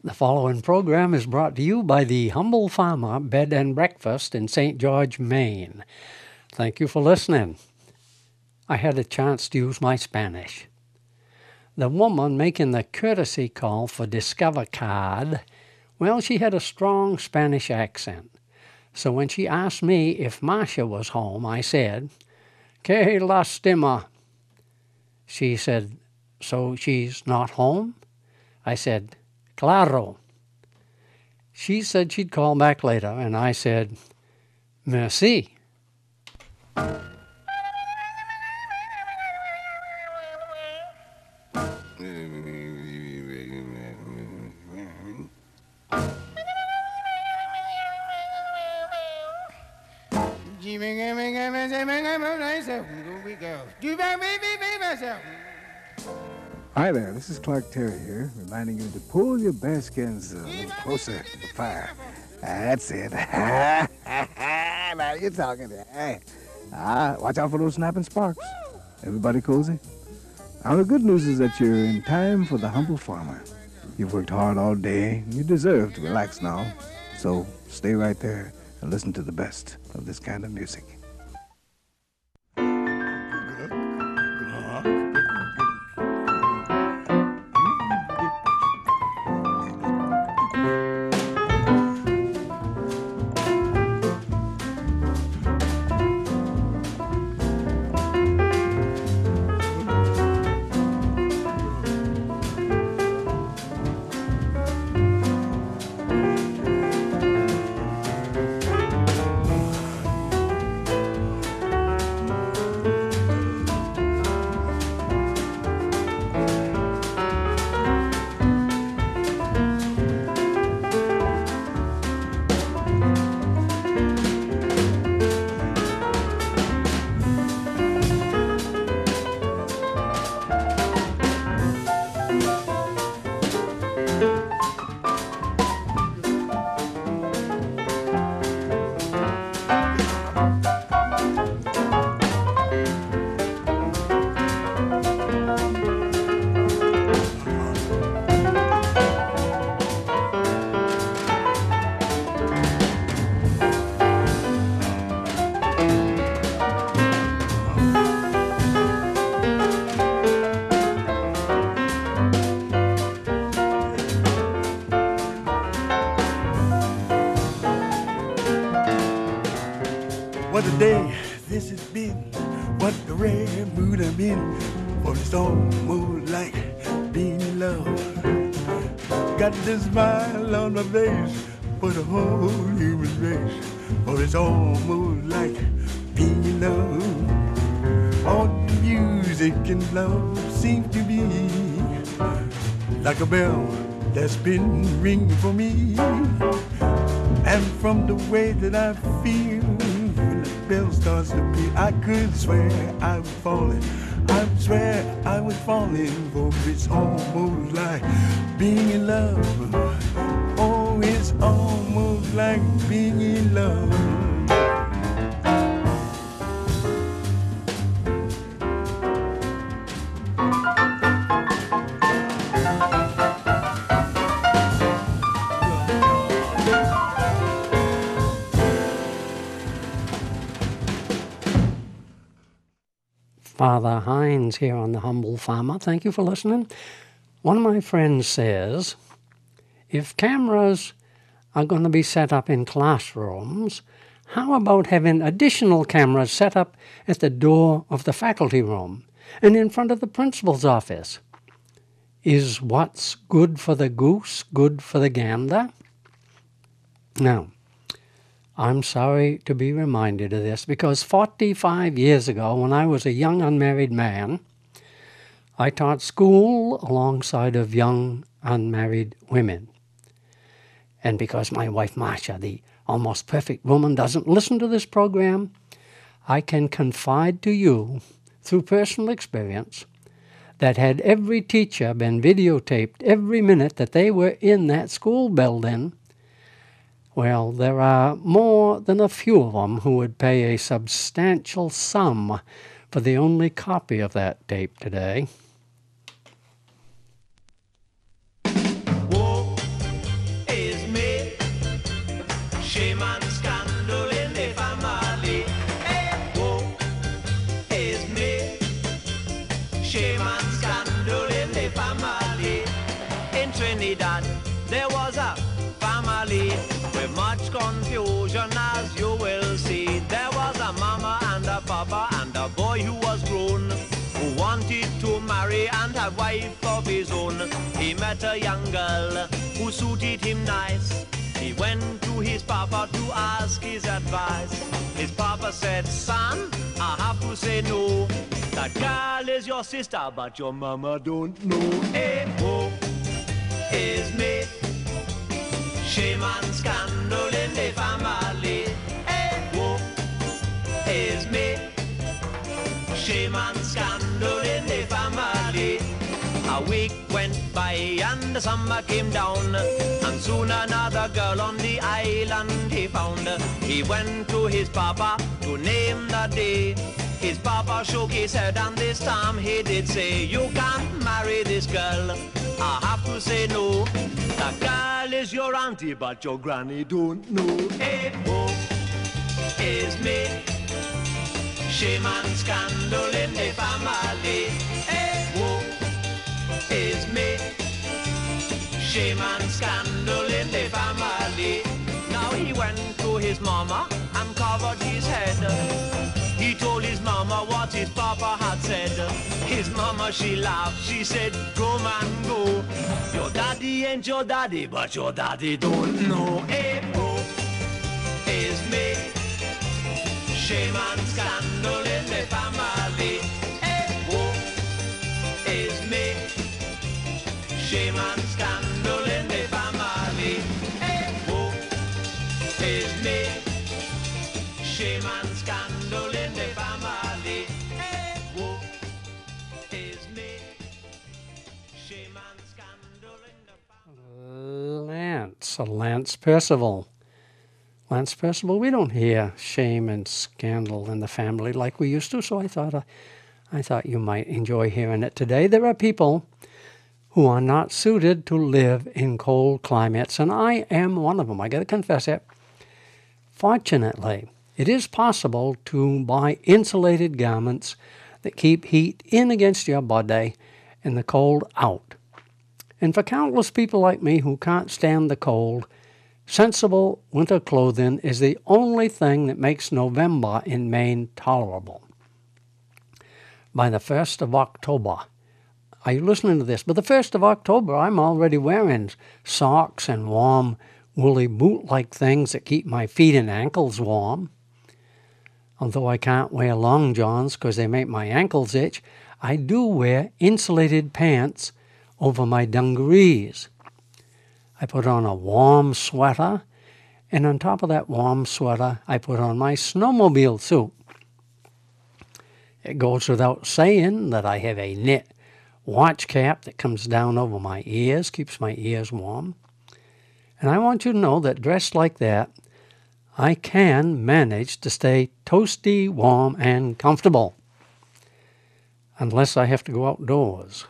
The following program is brought to you by the Humble Farmer Bed and Breakfast in St. George, Maine. Thank you for listening. I had a chance to use my Spanish. The woman making the courtesy call for Discover card, well, she had a strong Spanish accent. So when she asked me if Marcia was home, I said, "Que lastima." She said, "So she's not home?" I said, "Claro." She said she'd call back later, and I said, "Merci." Hi there, this is Clark Terry here, reminding you to pull your bearskins a little closer to the fire. That's it. Now you're talking. Hey. Watch out for those snapping sparks. Everybody cozy? Now the good news is that you're in time for the Humble Farmer. You've worked hard all day, and you deserve to relax now. So stay right there and listen to the best of this kind of music. What a day this has been, what a rare mood I'm in, for it's almost like being in love. Got this smile on my face for the whole human race, for it's almost like being in love. All the music and love seem to be like a bell that's been ringing for me. And from the way that I feel when the bell starts to beat, I could swear I was falling. I swear I was falling, for it's almost like being in love. Oh, it's almost like being in love. Father Hines here on The Humble Farmer. Thank you for listening. One of my friends says, if cameras are going to be set up in classrooms, how about having additional cameras set up at the door of the faculty room and in front of the principal's office? Is what's good for the goose good for the gander? Now, I'm sorry to be reminded of this, because 45 years ago, when I was a young unmarried man, I taught school alongside of young unmarried women. And because my wife Marcia, the almost perfect woman, doesn't listen to this program, I can confide to you, through personal experience, that had every teacher been videotaped every minute that they were in that school building, well, there are more than a few of them who would pay a substantial sum for the only copy of that tape today. Walk Trinidad, there was a family with much confusion, as you will see. There was a mama and a papa and a boy who was grown, who wanted to marry and have wife of his own. He met a young girl who suited him nice. He went to his papa to ask his advice. His papa said, son, I have to say no. That girl is your sister, but your mama don't know. Hey, oh, is me. Shame and scandal in the family. Hey, oh, is me. Shame and scandal in the family. A week went by and the summer came down, and soon another girl on the island he found. He went to his papa to name the day. His papa shook his head and this time he did say, you can't marry this girl, I have to say no. The girl is your auntie but your granny don't know. Hey, oh, is me. Shame and scandal in the family. Hey, oh, is me. Shame and scandal in the family. Now he went to his mama and covered his head. He told his mama what his papa had said. His mama, she laughed, she said, go man, go. Your daddy ain't your daddy, but your daddy don't know. Hey, oh, is me. Shame and scandal in the family. Hey, oh, is me. Shame and scandal in the family. Hey, oh, is me. Shame and scandal in the family. Hey, oh, is me. Shame and scandal in the family. Lance Percival. Lance Percival, we don't hear shame and scandal in the family like we used to, so I thought you might enjoy hearing it today. There are people who are not suited to live in cold climates, and I am one of them. I got to confess it. Fortunately, it is possible to buy insulated garments that keep heat in against your body and the cold out. And for countless people like me who can't stand the cold, sensible winter clothing is the only thing that makes November in Maine tolerable. By the 1st of October, are you listening to this? By the 1st of October, I'm already wearing socks and warm, woolly boot-like things that keep my feet and ankles warm. Although I can't wear long johns because they make my ankles itch, I do wear insulated pants over my dungarees. I put on a warm sweater, and on top of that warm sweater, I put on my snowmobile suit. It goes without saying that I have a knit watch cap that comes down over my ears, keeps my ears warm. And I want you to know that dressed like that, I can manage to stay toasty, warm, and comfortable. Unless I have to go outdoors.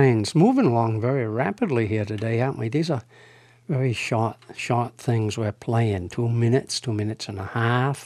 lines. Moving along very rapidly here today, aren't we? These are very short things we're playing. 2 minutes, 2 minutes and a half.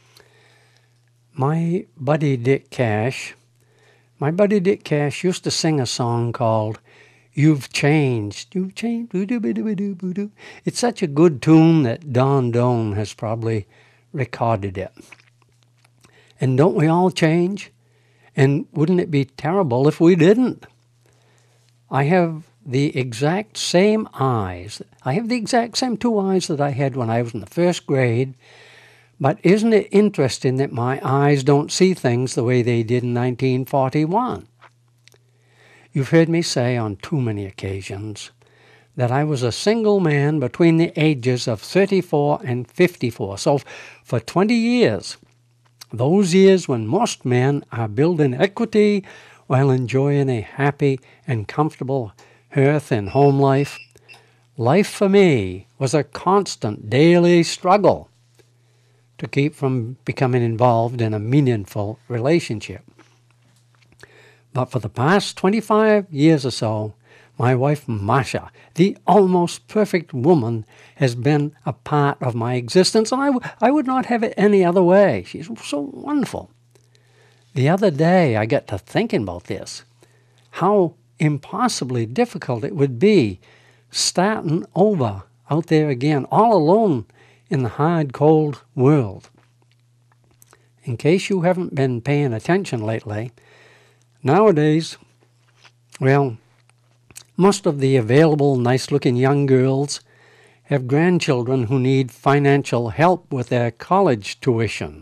My buddy Dick Cash used to sing a song called You've Changed. You've changed. It's such a good tune that Don Doan has probably recorded it. And don't we all change? And wouldn't it be terrible if we didn't? I have the exact same eyes. I have the exact same 2 eyes that I had when I was in the first grade. But isn't it interesting that my eyes don't see things the way they did in 1941? You've heard me say on too many occasions that I was a single man between the ages of 34 and 54. So for 20 years, those years when most men are building equity while enjoying a happy and comfortable hearth and home life, life for me was a constant daily struggle to keep from becoming involved in a meaningful relationship. But for the past 25 years or so, my wife Masha, the almost perfect woman, has been a part of my existence, and I would not have it any other way. She's so wonderful. The other day I got to thinking about this, how impossibly difficult it would be starting over out there again, all alone in the hard, cold world. In case you haven't been paying attention lately, nowadays, well, most of the available nice-looking young girls have grandchildren who need financial help with their college tuition.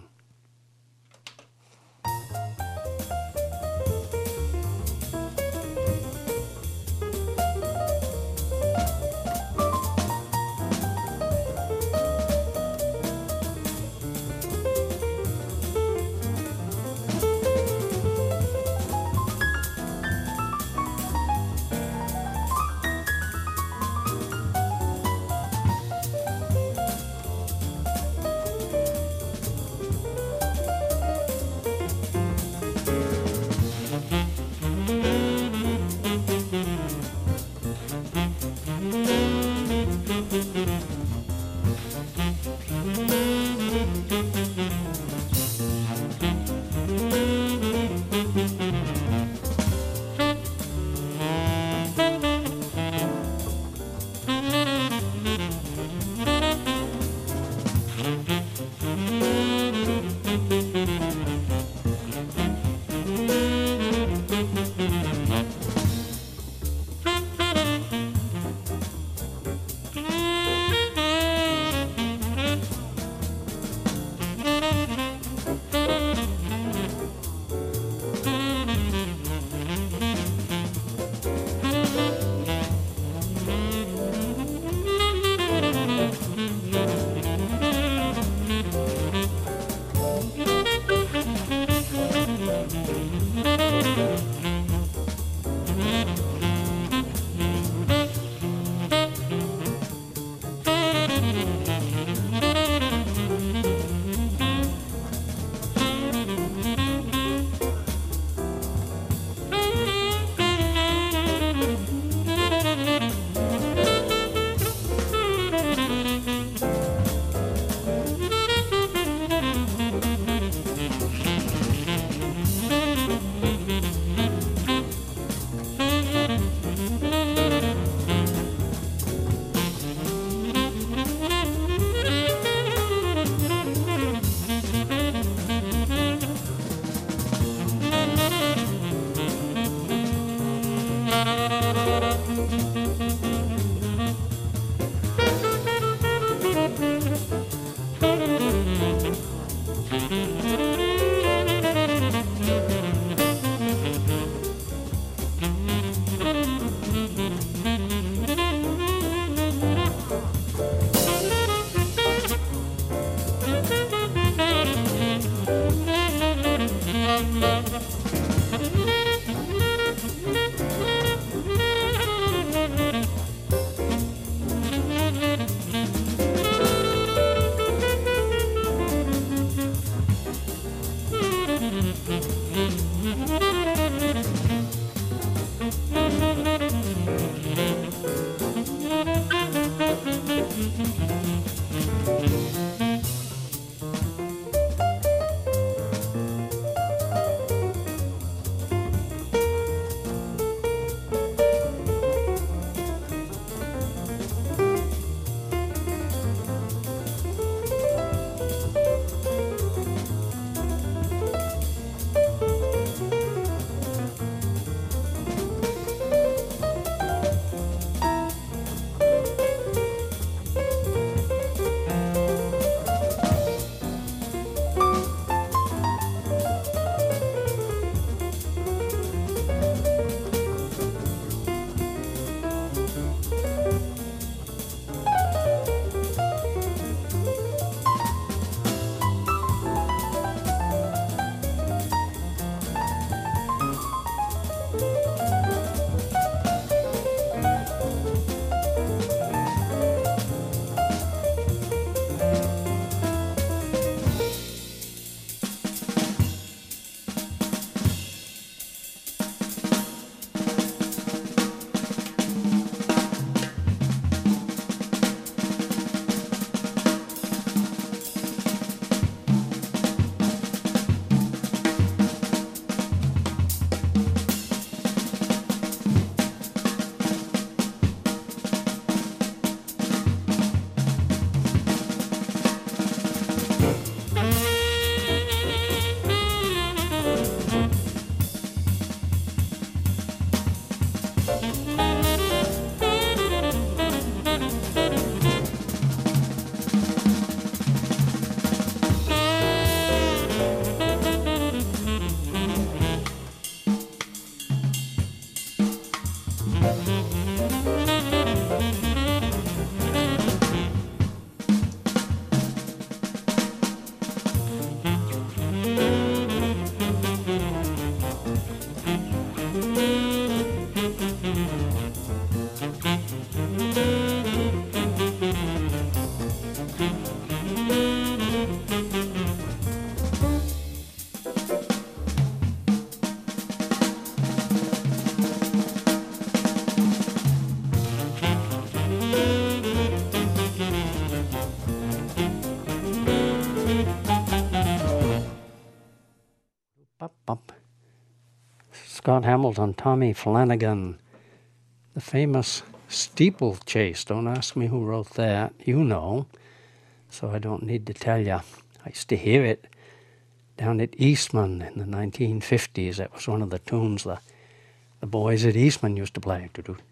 Up. Scott Hamilton, Tommy Flanagan, the famous Steeplechase. Don't ask me who wrote that. You know, so I don't need to tell you. I used to hear it down at Eastman in the 1950s. That was one of the tunes the boys at Eastman used to play.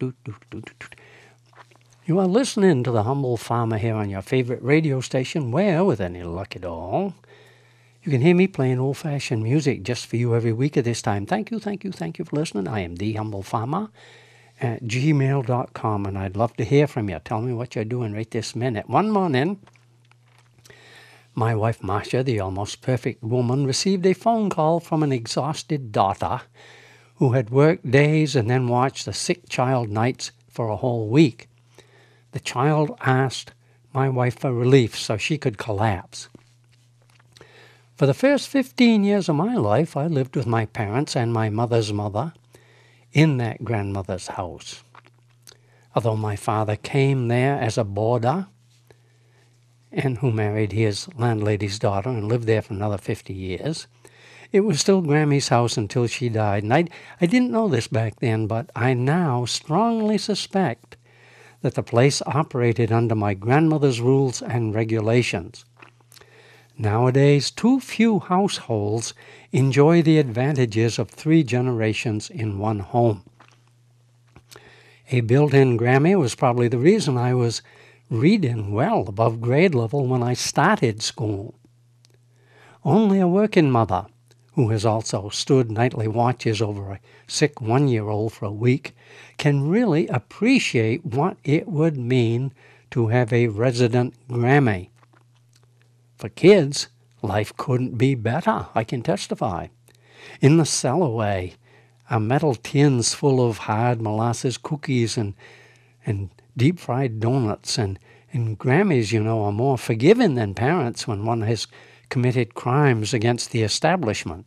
You are listening to The Humble Farmer here on your favorite radio station, where, with any luck at all, you can hear me playing old-fashioned music just for you every week at this time. Thank you for listening. I am The Humble Farmer at gmail.com, and I'd love to hear from you. Tell me what you're doing right this minute. One morning, my wife Marcia, the almost perfect woman, received a phone call from an exhausted daughter who had worked days and then watched the sick child nights for a whole week. The child asked my wife for relief so she could collapse. For the first 15 years of my life, I lived with my parents and my mother's mother in that grandmother's house. Although my father came there as a boarder, and who married his landlady's daughter and lived there for another 50 years, it was still Grammy's house until she died. And I didn't know this back then, but I now strongly suspect that the place operated under my grandmother's rules and regulations. Nowadays, too few households enjoy the advantages of 3 generations in one home. A built-in Grammy was probably the reason I was reading well above grade level when I started school. Only a working mother, who has also stood nightly watches over a sick 1-year-old for a week, can really appreciate what it would mean to have a resident Grammy. For kids, life couldn't be better, I can testify. In the cellarway are metal tins full of hard molasses cookies and deep-fried donuts. And Grammys, you know, are more forgiving than parents when one has committed crimes against the establishment.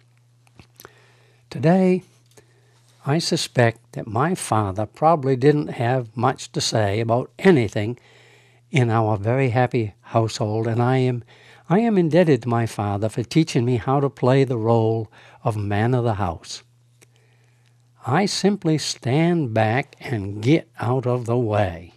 Today, I suspect that my father probably didn't have much to say about anything in our very happy household, and I am indebted to my father for teaching me how to play the role of man of the house. I simply stand back and get out of the way.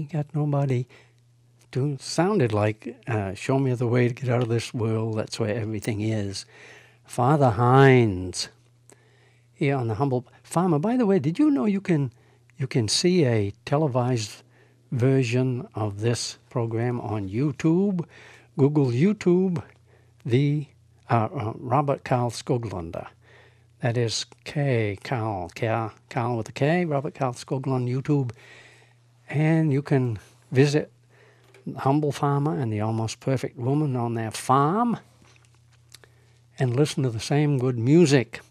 ain't got nobody to, sounded like, show me the way to get out of this world, that's where everything is. Father Hines, here on the Humble Farmer. By the way, did you know you can see a televised version of this program on YouTube? Google YouTube, the Robert Carl Skoglund. That is Carl with a K, Robert Carl Skoglund, YouTube. And you can visit Humble Farmer and the Almost Perfect Woman on their farm and listen to the same good music.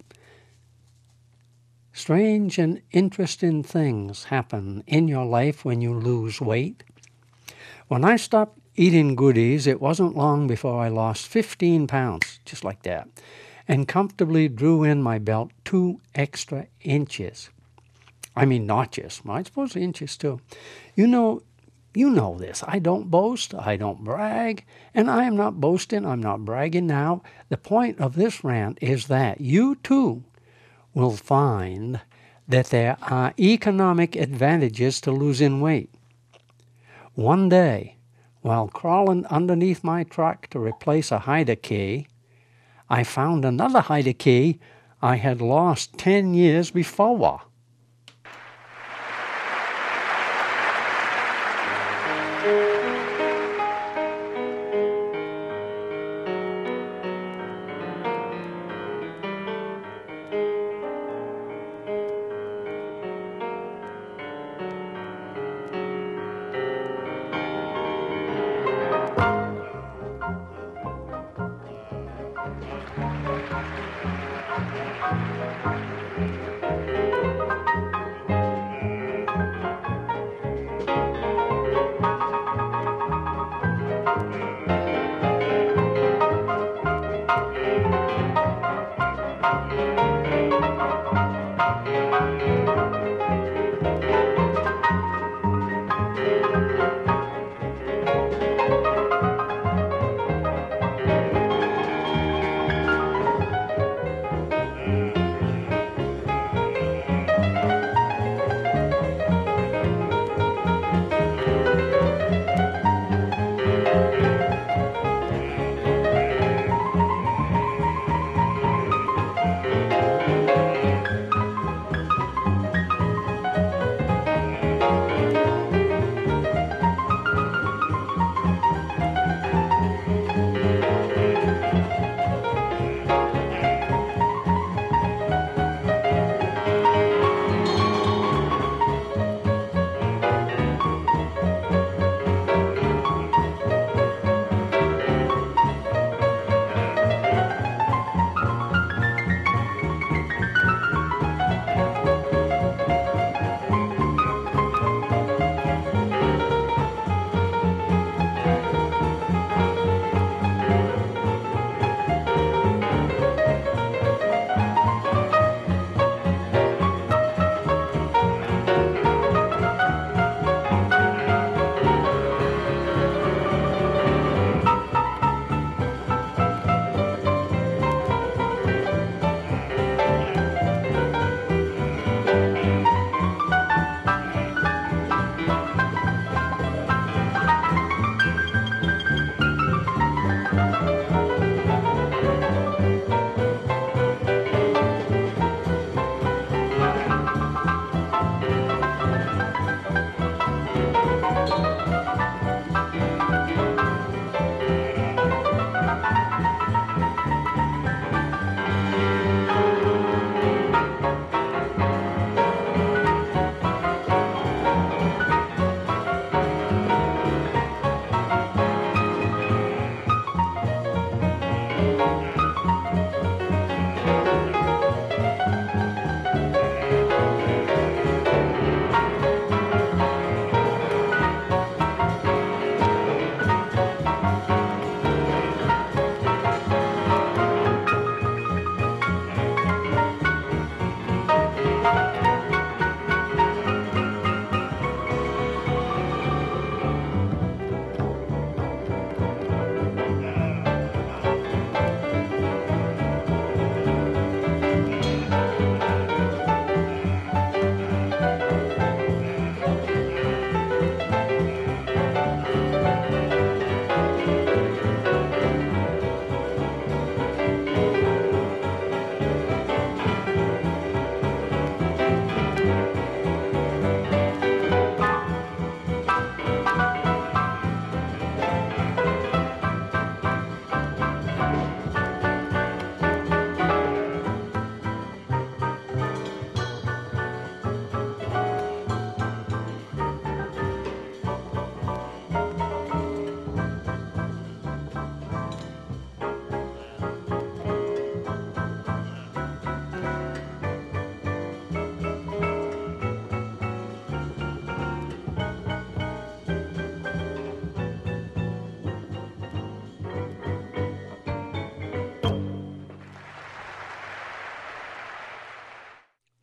Strange and interesting things happen in your life when you lose weight. When I stopped eating goodies, it wasn't long before I lost 15 pounds, just like that, and comfortably drew in my belt 2 extra inches. I mean notches, I suppose inches too. You know this. I don't boast, I don't brag, and I am not boasting, I'm not bragging now. The point of this rant is that you too will find that there are economic advantages to losing weight. One day, while crawling underneath my truck to replace a hider key, I found another hider key I had lost 10 years before.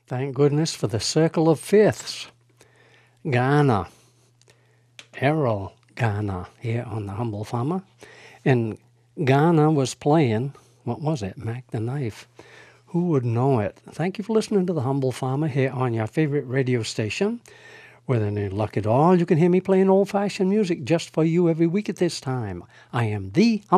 Thank goodness for the Circle of Fifths. Ghana. Errol Ghana here on The Humble Farmer. And Ghana was playing, what was it, Mac the Knife. Who would know it? Thank you for listening to The Humble Farmer here on your favorite radio station. With any luck at all, you can hear me playing old-fashioned music just for you every week at this time. I am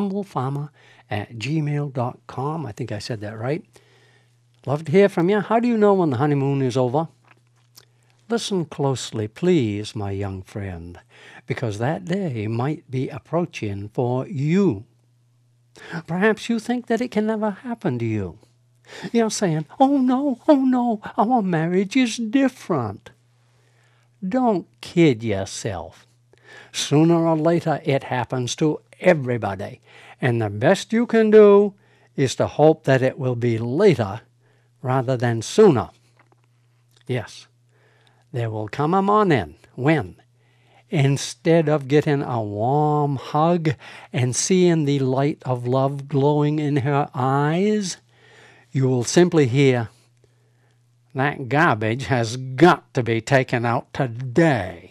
thehumblefarmer@gmail.com. I think I said that right. Love to hear from you. How do you know when the honeymoon is over? Listen closely, please, my young friend, because that day might be approaching for you. Perhaps you think that it can never happen to you. You're saying, oh no, our marriage is different. Don't kid yourself. Sooner or later, it happens to everybody. And the best you can do is to hope that it will be later rather than sooner. Yes, there will come a morning when, instead of getting a warm hug and seeing the light of love glowing in her eyes, you will simply hear, that garbage has got to be taken out today.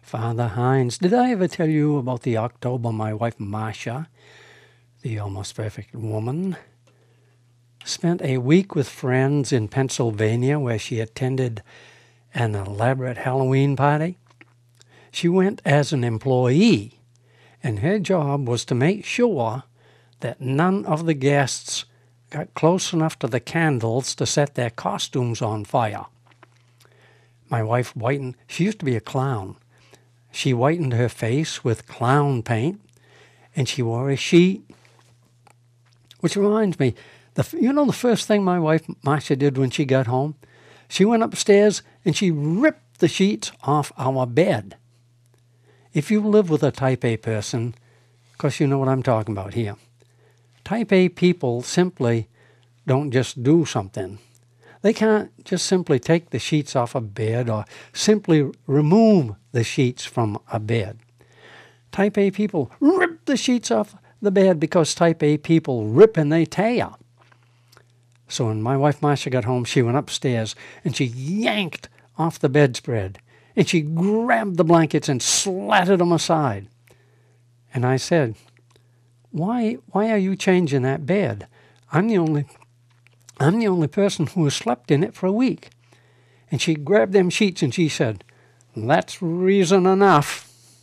Father Hines. Did I ever tell you about the October my wife Marcia, the almost perfect woman, spent a week with friends in Pennsylvania where she attended an elaborate Halloween party? She went as an employee, and her job was to make sure that none of the guests got close enough to the candles to set their costumes on fire. My wife whitened, she used to be a clown. She whitened her face with clown paint, and she wore a sheet. Which reminds me, the first thing my wife Marcia did when she got home? She went upstairs and she ripped the sheets off our bed. If you live with a type A person, of course you know what I'm talking about here. Type A people simply don't just do something. They can't just simply take the sheets off a bed or simply remove the sheets from a bed. Type A people rip the sheets off the bed because Type A people rip and they tear. So when my wife Marcia got home, she went upstairs and she yanked off the bedspread and she grabbed the blankets and slatted them aside. And I said, why are you changing that bed? I'm the only person who has slept in it for a week. And she grabbed them sheets and she said, that's reason enough.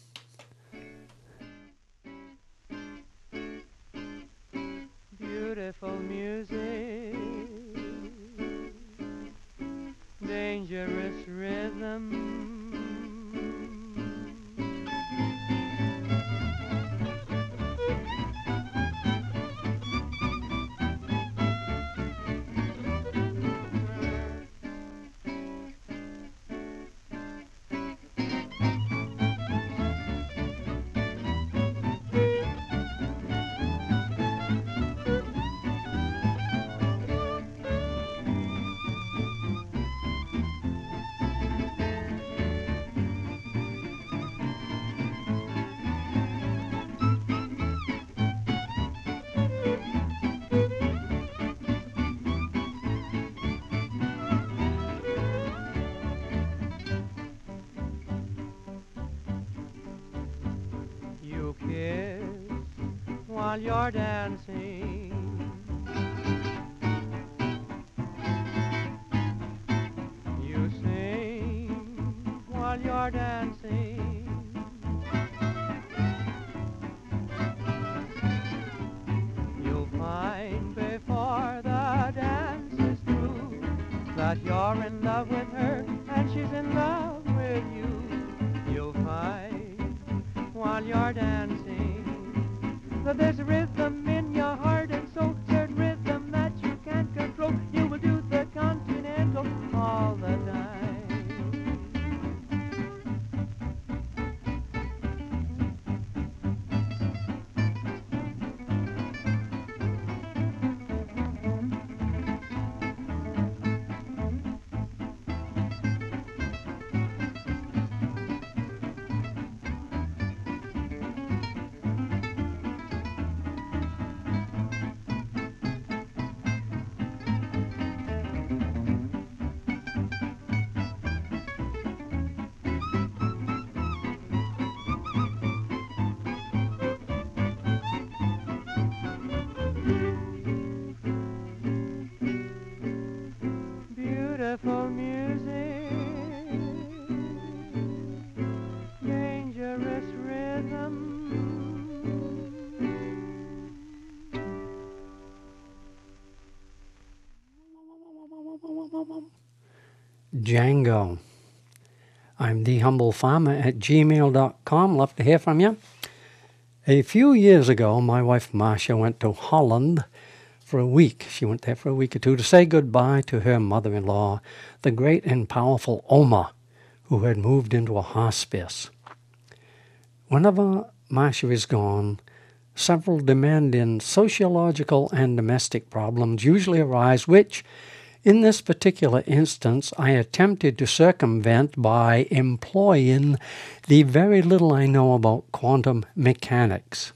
Beautiful music, dangerous rhythm. You kiss while you're dancing. You sing while you're dancing. You'll find before the dance is through that you're in love with her and she's in love with you. You'll find while you're dancing that there's a rhythm in your heart and soul, certain rhythm that you can't control. You will do the continental all the time. Beautiful music, dangerous rhythm. Django. I'm thehumble.farmer@gmail.com. Love to hear from you. A few years ago, my wife Marcia went to Holland for a week. She went there for a week or two to say goodbye to her mother-in-law, the great and powerful Oma, who had moved into a hospice. Whenever Marcia is gone, several demanding sociological and domestic problems usually arise, which, in this particular instance, I attempted to circumvent by employing the very little I know about quantum mechanics.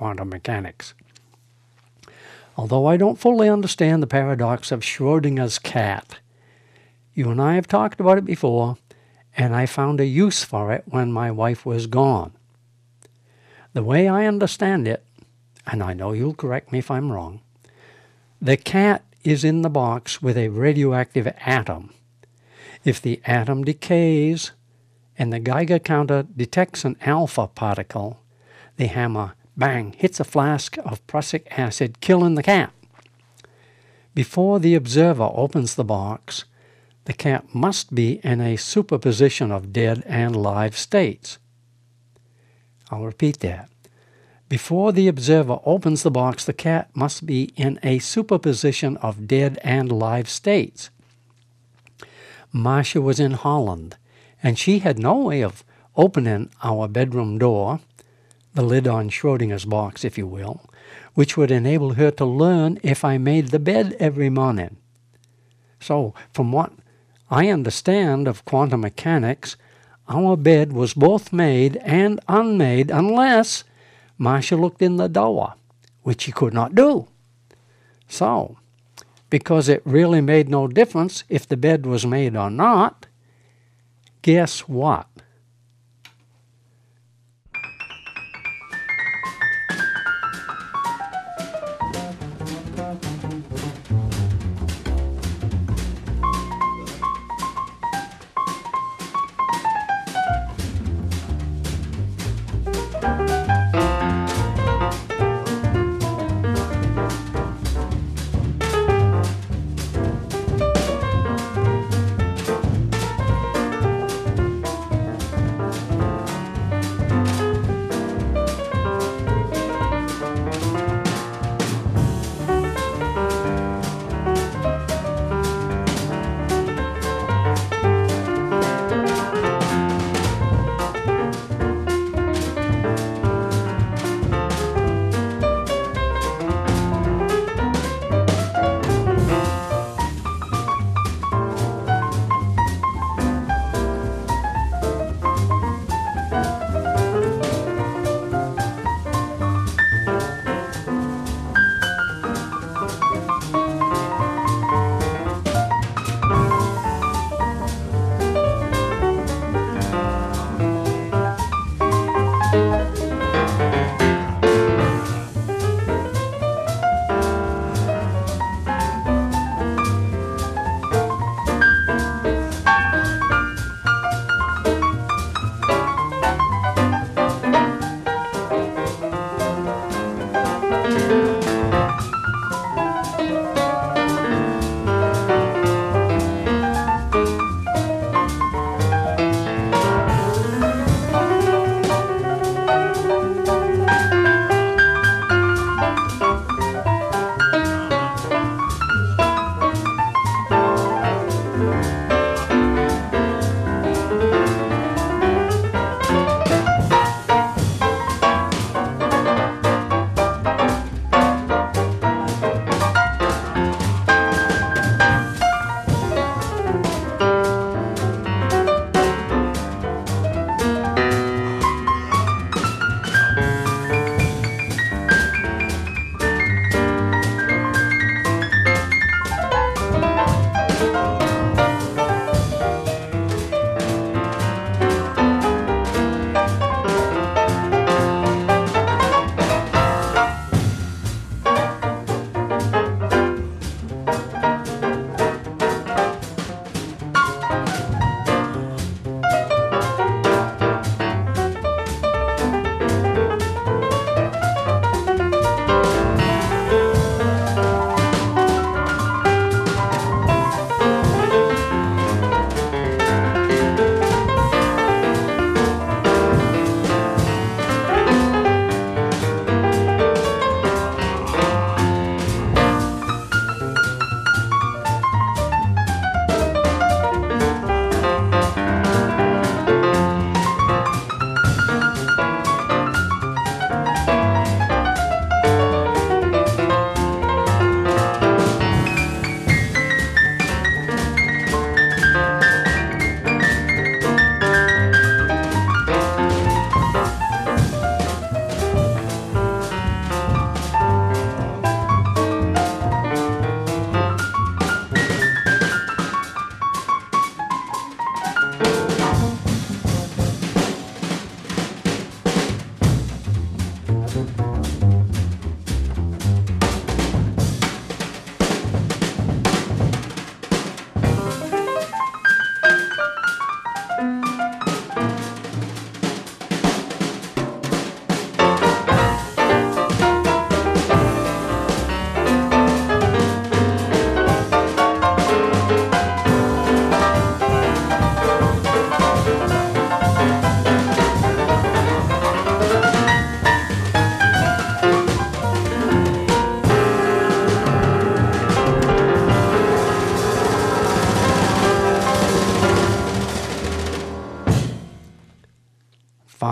Although I don't fully understand the paradox of Schrodinger's cat. You and I have talked about it before, and I found a use for it when my wife was gone. The way I understand it, and I know you'll correct me if I'm wrong, the cat is in the box with a radioactive atom. If the atom decays and the Geiger counter detects an alpha particle, the hammer, bang, hits a flask of prussic acid, killing the cat. Before the observer opens the box, the cat must be in a superposition of dead and live states. I'll repeat that. Before the observer opens the box, the cat must be in a superposition of dead and live states. Marcia was in Holland, and she had no way of opening our bedroom door, the lid on Schrodinger's box, if you will, which would enable her to learn if I made the bed every morning. So, from what I understand of quantum mechanics, our bed was both made and unmade unless Marcia looked in the door, which she could not do. So, because it really made no difference if the bed was made or not, guess what?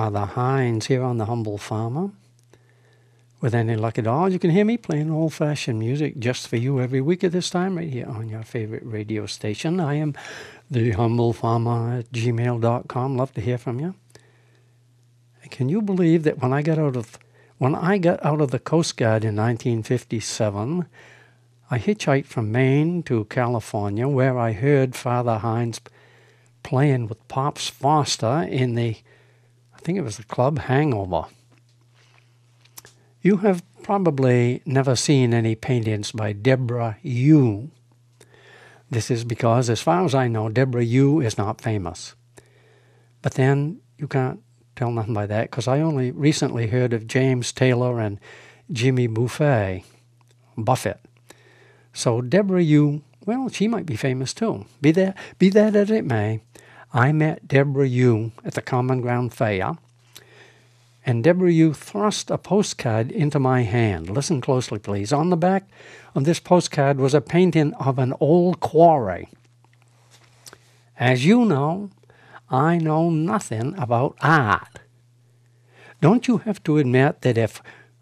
Father Hines here on The Humble Farmer. With any luck at all, you can hear me playing old-fashioned music just for you every week at this time right here on your favorite radio station. I am The Humble Farmer at gmail.com. Love to hear from you. And can you believe that when I got out of the Coast Guard in 1957, I hitchhiked from Maine to California, where I heard Father Hines playing with Pops Foster in I think it was the Club Hangover. You have probably never seen any paintings by Deborah Yu. This is because, as far as I know, Deborah Yu is not famous. But then you can't tell nothing by that, because I only recently heard of James Taylor and Jimmy Buffett. So Deborah Yu, well, she might be famous too. Be that as it may, I met Deborah Yu at the Common Ground Fair, and Deborah Yu thrust a postcard into my hand. Listen closely, please. On the back of this postcard was a painting of an old quarry. As you know, I know nothing about art. Don't you have to admit that if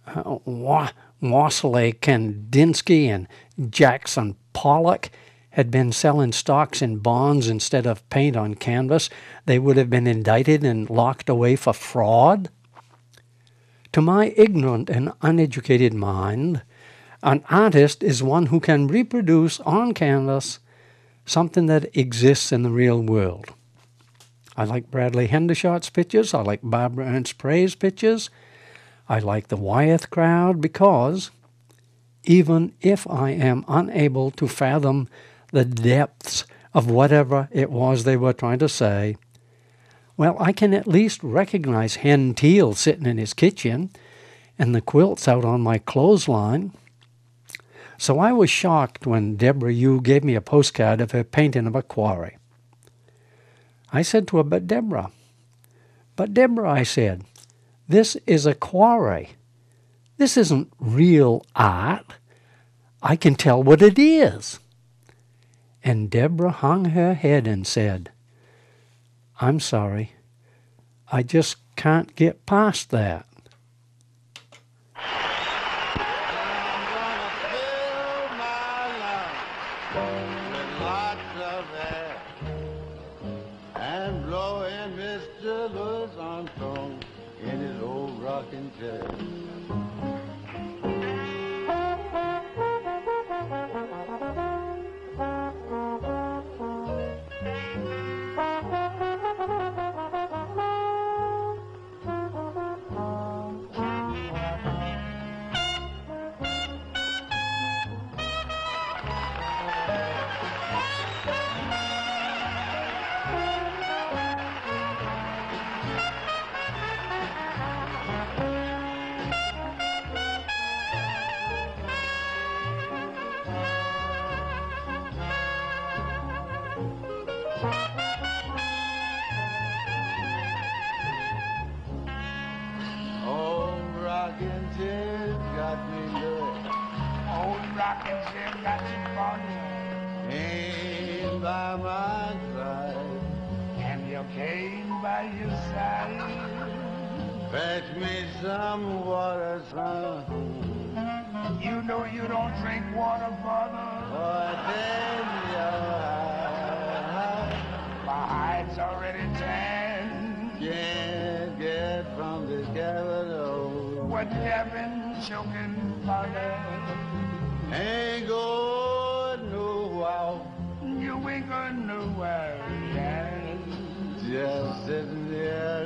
Wassily Kandinsky and Jackson Pollock had been selling stocks in bonds instead of paint on canvas, they would have been indicted and locked away for fraud? To my ignorant and uneducated mind, an artist is one who can reproduce on canvas something that exists in the real world. I like Bradley Hendershot's pictures. I like Barbara Ernst Prey's pictures. I like the Wyeth crowd because, even if I am unable to fathom the depths of whatever it was they were trying to say, well, I can at least recognize Hen Teal sitting in his kitchen and the quilts out on my clothesline. So I was shocked when Deborah Yu gave me a postcard of her painting of a quarry. I said to her, But Deborah, I said, this is a quarry. This isn't real art. I can tell what it is. And Deborah hung her head and said, I'm sorry, I just can't get past that. Fetch me some water, son. You know you don't drink water, brother. For then my hide's already tanned. Can't get from this capital what you have been choking, father. Ain't going nowhere. You ain't going nowhere, yeah. Just sitting there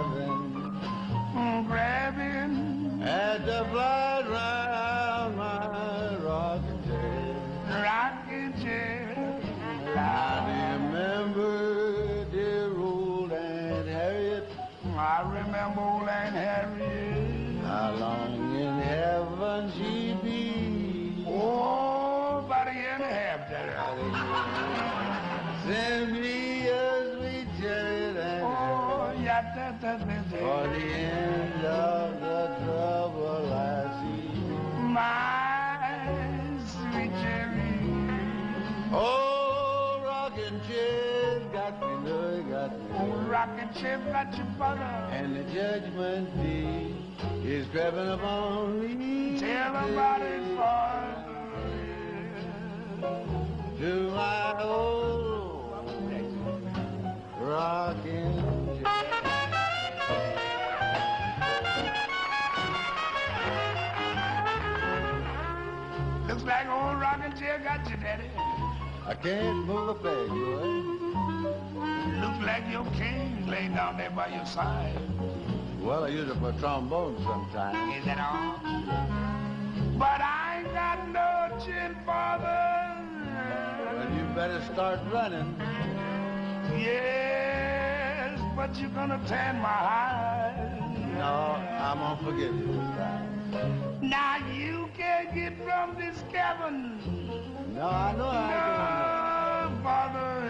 grabbing at the blood round my rocking chair. Rocking chair. I remember dear old Aunt Harriet. I remember old Aunt Harriet. How long in heaven she be? Oh, about a year and a half, Daddy. Send me a sweet chariot and for the end of the trouble I see. My sweet cherry. Oh, rocking chair got me, got me. Old rocking chair got you, brother. And the judgment day is grabbing upon me. Tell about it, boy. To my old rocking chair. Looks like old rocking chair got you, Daddy. I can't move a peg, boy. Looks like your cane's laying down there by your side. Well, I use it for trombone sometimes. Is that all? But I ain't got no chin, Father. Well, you better start running. Yes, but you're gonna tan my hide. No, I'm gonna forgive you this time. Now you can't get from this cabin. No, I know I No, Father.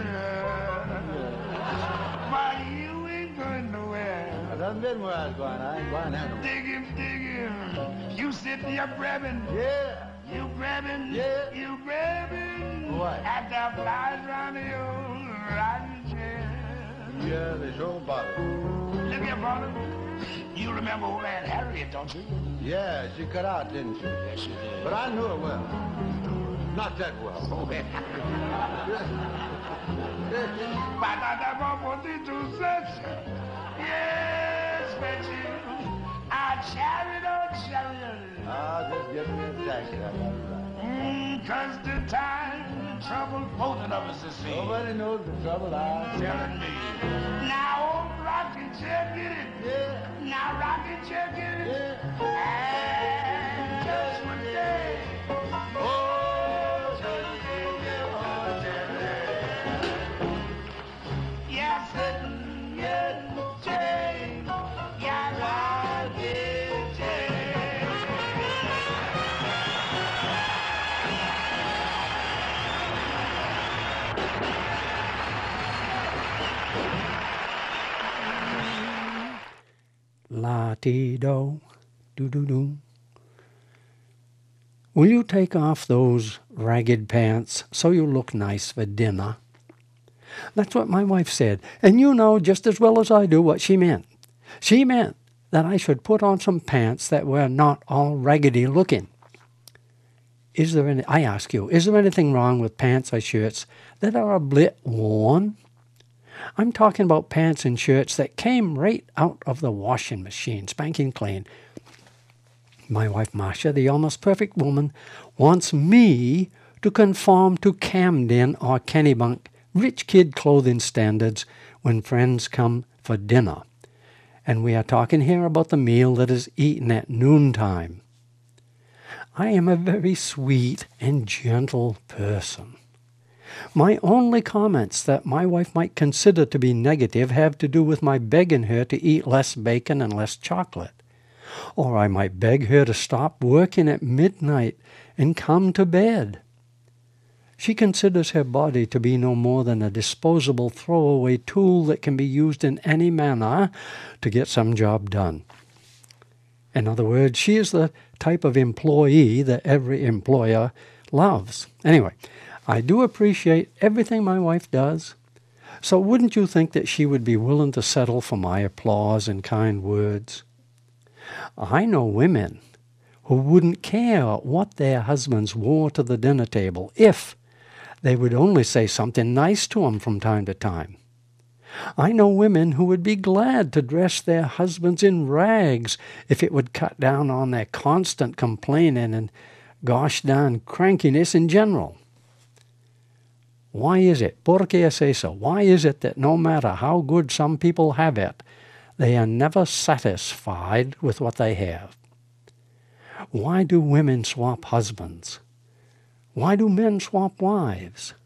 But you ain't going nowhere. I done been where I was going. I ain't going anywhere. Dig him, dig him. You sitting here grabbing. Yeah. You grabbing. Yeah. You grabbing. What? At the flies round the old rocking chair. Yeah, they sure bother. Look here, brother. You remember old Aunt Harriet, don't you? Yeah, she cut out, didn't she? Yes, she did. But I knew her well. Not that well. Yes, Betty. Our chariot, oh chariot. Ah, just get me a taxi. I got it right. 'Cause the time, trouble, both of us is seeing. Nobody knows the trouble I'm Telling me. Now, old rocking chair, get it. Yeah. Now, rocking chair, get it. Yeah. And Judgment Day. Oh, Judgment Day, oh, Judgment Day. Yes, sitting in jail. Yeah, rocking chair. La-ti-do, do-do-do. Will you take off those ragged pants so you look nice for dinner? That's what my wife said, and you know just as well as I do what she meant. She meant that I should put on some pants that were not all raggedy looking. I ask you, is there anything wrong with pants or shirts that are a bit worn? I'm talking about pants and shirts that came right out of the washing machine, spanking clean. My wife Marcia, the almost perfect woman, wants me to conform to Camden or Kennebunk rich kid clothing standards when friends come for dinner. And we are talking here about the meal that is eaten at noontime. I am a very sweet and gentle person. My only comments that my wife might consider to be negative have to do with my begging her to eat less bacon and less chocolate. Or I might beg her to stop working at midnight and come to bed. She considers her body to be no more than a disposable throwaway tool that can be used in any manner to get some job done. In other words, she is the type of employee that every employer loves. Anyway, I do appreciate everything my wife does, so wouldn't you think that she would be willing to settle for my applause and kind words? I know women who wouldn't care what their husbands wore to the dinner table if they would only say something nice to them from time to time. I know women who would be glad to dress their husbands in rags if it would cut down on their constant complaining and gosh darn crankiness in general. Why is it, por qué es eso? Why is it that no matter how good some people have it, they are never satisfied with what they have? Why do women swap husbands? Why do men swap wives?